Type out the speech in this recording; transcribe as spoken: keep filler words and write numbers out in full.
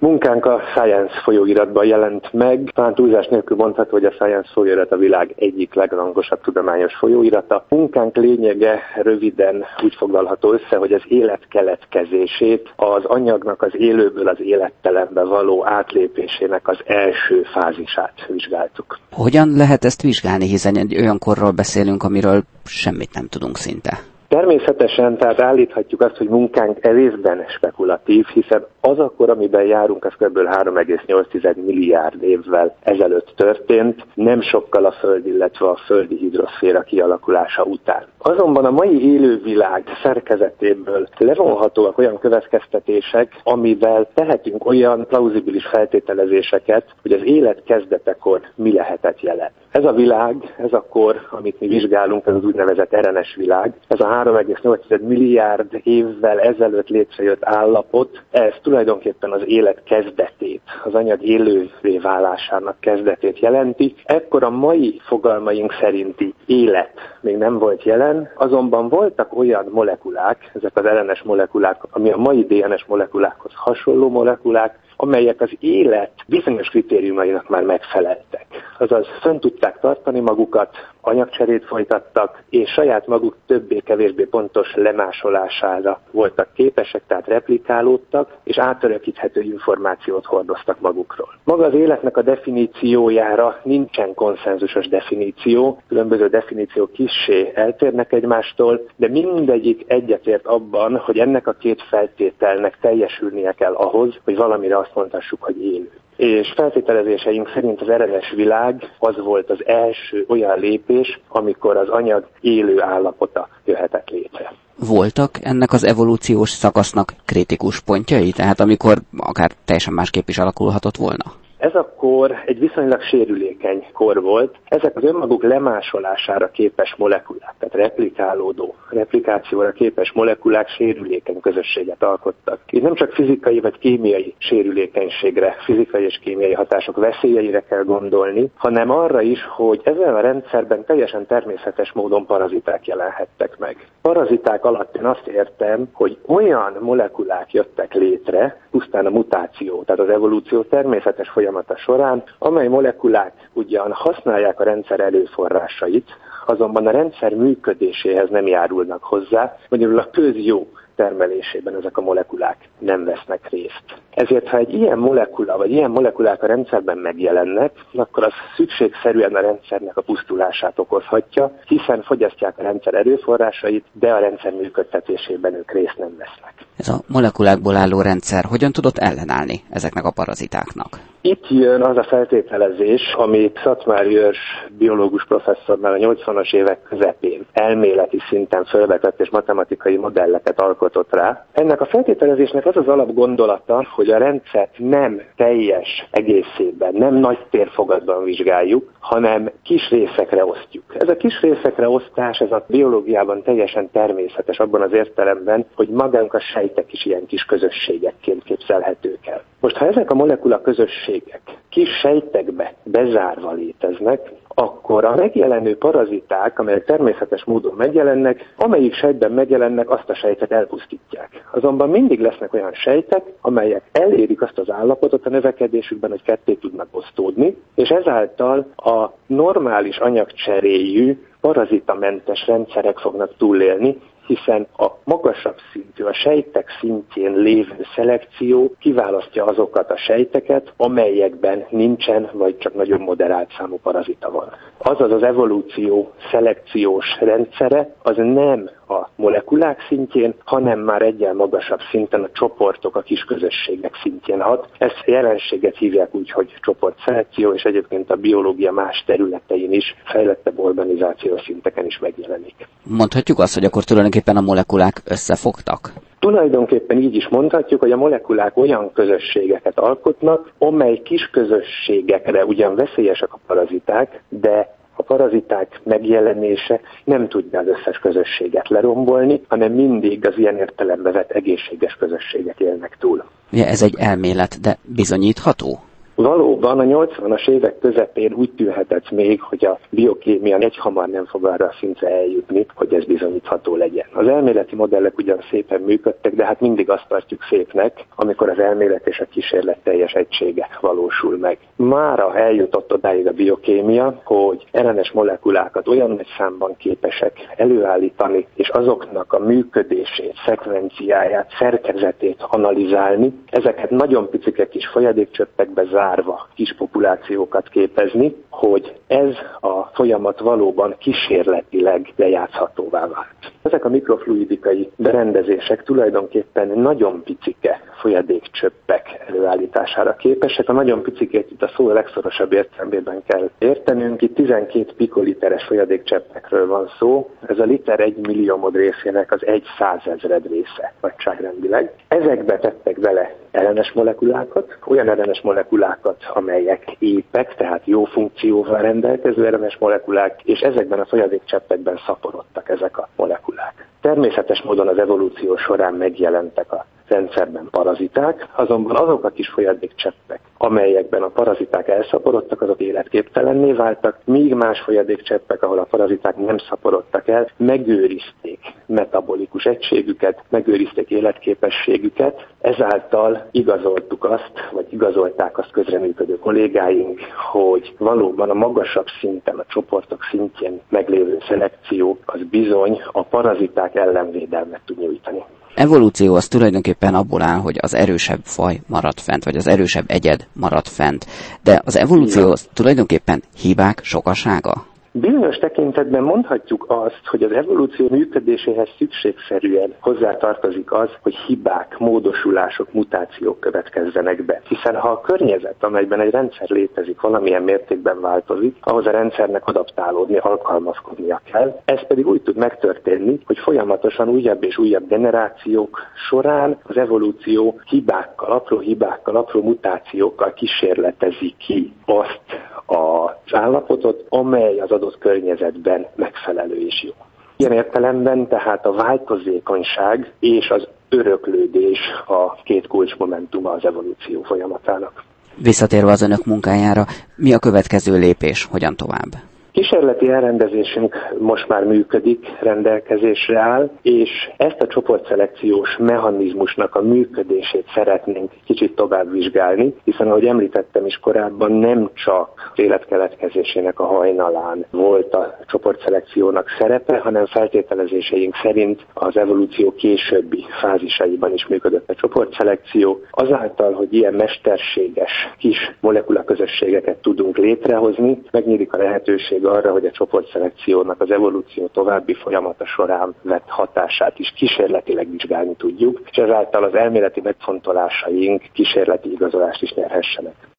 Munkánk a Science folyóiratban jelent meg. Talán túlzás nélkül mondható, hogy a Science folyóirat a világ egyik legrangosabb tudományos folyóirata. Munkánk lényege röviden úgy foglalható össze, hogy az élet keletkezését, az anyagnak az élőből az élettelenbe való átlépésének az első fázisát vizsgáltuk. Hogyan lehet ezt vizsgálni, hiszen egy olyan korról beszélünk, amiről semmit nem tudunk szinte? Természetesen, tehát állíthatjuk azt, hogy munkánk részben spekulatív, hiszen az a kor, amiben járunk, az kb. három egész nyolc milliárd évvel ezelőtt történt, nem sokkal a Föld, illetve a földi hidroszféra kialakulása után. Azonban a mai élővilág szerkezetéből levonhatóak olyan következtetések, amivel tehetünk olyan plauzibilis feltételezéseket, hogy az élet kezdetekor mi lehetett jelen. Ez a világ, ez a kor, amit mi vizsgálunk, ez az úgynevezett er en es világ, ez a három egész nyolc milliárd évvel ezelőtt létrejött állapot, ez tulajdonképpen az élet kezdetét, az anyag élővé válásának kezdetét jelenti. Ekkor a mai fogalmaink szerinti élet még nem volt jelen, azonban voltak olyan molekulák, ezek az er en es molekulák, ami a mai dé en es molekulákhoz hasonló molekulák, amelyek az élet bizonyos kritériumainak már megfeleltek. Azaz fönn tudták tartani magukat, anyagcserét folytattak, és saját maguk többé-kevésbé pontos lemásolására voltak képesek, tehát replikálódtak, és átörökíthető információt hordoztak magukról. Maga az életnek a definíciójára nincsen konszenzusos definíció, különböző definíciók kissé eltérnek egymástól, de mindegyik egyetért abban, hogy ennek a két feltételnek teljesülnie kell ahhoz, hogy valamire azt mondhassuk, hogy élő. És feltételezéseink szerint az er en es világ az volt az első olyan lépés, amikor az anyag élő állapota jöhetett létre. Voltak ennek az evolúciós szakasznak kritikus pontjai, tehát amikor akár teljesen másképp is alakulhatott volna? Ez a kor egy viszonylag sérülékeny kor volt. Ezek az önmaguk lemásolására képes molekulák, tehát replikálódó, replikációra képes molekulák sérülékeny közösséget alkottak. Itt nem csak fizikai vagy kémiai sérülékenységre, fizikai és kémiai hatások veszélyeire kell gondolni, hanem arra is, hogy ezen a rendszerben teljesen természetes módon paraziták jelenhettek meg. Paraziták alatt én azt értem, hogy olyan molekulák jöttek létre, pusztán a mutáció, tehát az evolúció természetes folyamata során, amely molekulák ugyan használják a rendszer előforrásait, azonban a rendszer működéséhez nem járulnak hozzá, magyarul a közjó termelésében ezek a molekulák nem vesznek részt. Ezért, ha egy ilyen molekula, vagy ilyen molekulák a rendszerben megjelennek, akkor az szükségszerűen a rendszernek a pusztulását okozhatja, hiszen fogyasztják a rendszer erőforrásait, de a rendszer működtetésében ők részt nem vesznek. Ez a molekulákból álló rendszer hogyan tudott ellenállni ezeknek a parazitáknak? Itt jön az a feltételezés, amit Szatmári Őrs biológus professzor már a nyolcvanas évek közepén elméleti szinten fölvetett és matematikai modelleket alkotott rá. Ennek a feltételezésnek az az alapgondolata, hogy a rendszert nem teljes egészében, nem nagy térfogatban vizsgáljuk, hanem kis részekre osztjuk. Ez a kis részekre osztás, ez a biológiában teljesen természetes abban az értelemben, hogy magánk a sejtek is ilyen kis közösségekként képzelhetők el. Most, ha ezek a molekula közösségek kis sejtekbe bezárva léteznek, akkor a megjelenő paraziták, amelyek természetes módon megjelennek, amelyik sejtben megjelennek, azt a sejtet elpusztítják. Azonban mindig lesznek olyan sejtek, amelyek elérik azt az állapotot a növekedésükben, hogy ketté tudnak osztódni, és ezáltal a normális anyagcseréjű, parazitamentes rendszerek fognak túlélni, hiszen a magasabb szintű, a sejtek szintjén lévő szelekció kiválasztja azokat a sejteket, amelyekben nincsen, vagy csak nagyon moderált számú parazita van. Azaz az evolúció szelekciós rendszere az nem a molekulák szintjén, hanem már egyen magasabb szinten a csoportok, a kisközösségek szintjén hat. Ezt a jelenséget hívják úgy, hogy csoportszelekció, és egyébként a biológia más területein is, fejlettebb organizációs szinteken is megjelenik. Mondhatjuk azt, hogy akkor tulajdonképpen a molekulák összefogtak? Tulajdonképpen így is mondhatjuk, hogy a molekulák olyan közösségeket alkotnak, amely kis közösségekre ugyan veszélyesek a paraziták, de a paraziták megjelenése nem tudja az összes közösséget lerombolni, hanem mindig az ilyen értelembe vett egészséges közösségek élnek túl. Ugye ez egy elmélet, de bizonyítható? Valóban a nyolcvanas évek közepén úgy tűnhetett még, hogy a biokémia egyhamar nem fog arra a szintre eljutni, hogy ez bizonyítható legyen. Az elméleti modellek ugyan szépen működtek, de hát mindig azt tartjuk szépnek, amikor az elmélet és a kísérlet teljes egysége valósul meg. Mára eljutott odáig a biokémia, hogy er en es molekulákat olyan nagy számban képesek előállítani, és azoknak a működését, szekvenciáját, szerkezetét analizálni, ezeket nagyon picike kis folyadékcsöppekbe zárva kis populációkat képezni, hogy ez a folyamat valóban kísérletileg lejátszhatóvá vált. Ezek a mikrofluidikai berendezések tulajdonképpen nagyon picike folyadékcsöppek előállítására képesek. A nagyon picikét itt a szó legszorosabb értelmében kell értenünk. Itt tizenkét pikoliteres folyadékcseppekről van szó. Ez a liter egy milliómod részének az egy százezred része nagyságrendileg. Ezekbe tettek bele er en es molekulákat, olyan er en es molekulákat, amelyek épek, tehát jó funkcióval rendelkező er en es molekulák, és ezekben a folyadékcseppekben szaporodtak ezek a molekulák. Természetes módon az evolúció során megjelentek a rendszerben paraziták, azonban azok a kis folyadékcseppek, amelyekben a paraziták elszaporodtak, azok életképtelenné váltak, míg más folyadékcseppek, ahol a paraziták nem szaporodtak el, megőrizték metabolikus egységüket, megőrizték életképességüket, ezáltal igazoltuk azt, vagy igazolták azt közreműködő kollégáink, hogy valóban a magasabb szinten, a csoportok szintjén meglévő szelekció az bizony a paraziták ellenvédelmet tud nyújtani. Evolúció az tulajdonképpen abból áll, hogy az erősebb faj marad fent, vagy az erősebb egyed marad fent. De az evolúció az tulajdonképpen hibák sokasága? Bizonyos tekintetben mondhatjuk azt, hogy az evolúció működéséhez szükségszerűen hozzátartozik az, hogy hibák, módosulások, mutációk következzenek be. Hiszen ha a környezet, amelyben egy rendszer létezik, valamilyen mértékben változik, ahhoz a rendszernek adaptálódni, alkalmazkodnia kell. Ez pedig úgy tud megtörténni, hogy folyamatosan újabb és újabb generációk során az evolúció hibákkal, apró hibákkal, apró mutációkkal kísérletezi ki azt az állapotot, amely az adott környezetben megfelelő és jó. Ilyen értelemben tehát a változékonyság és az öröklődés a két kulcsmomentuma az evolúció folyamatának. Visszatérve az önök munkájára, mi a következő lépés, hogyan tovább? Kísérleti elrendezésünk most már működik, rendelkezésre áll, és ezt a csoportszelekciós mechanizmusnak a működését szeretnénk kicsit tovább vizsgálni, hiszen ahogy említettem is korábban, nem csak életkeletkezésének a hajnalán volt a csoportszelekciónak szerepe, hanem feltételezéseink szerint az evolúció későbbi fázisaiban is működött a csoportszelekció. Azáltal, hogy ilyen mesterséges kis molekulaközösségeket tudunk létrehozni, megnyílik a lehetőség arra, hogy a csoportszelekciónak az evolúció további folyamata során vett hatását is kísérletileg vizsgálni tudjuk, és ezáltal az elméleti megfontolásaink kísérleti igazolást is nyerhessenek.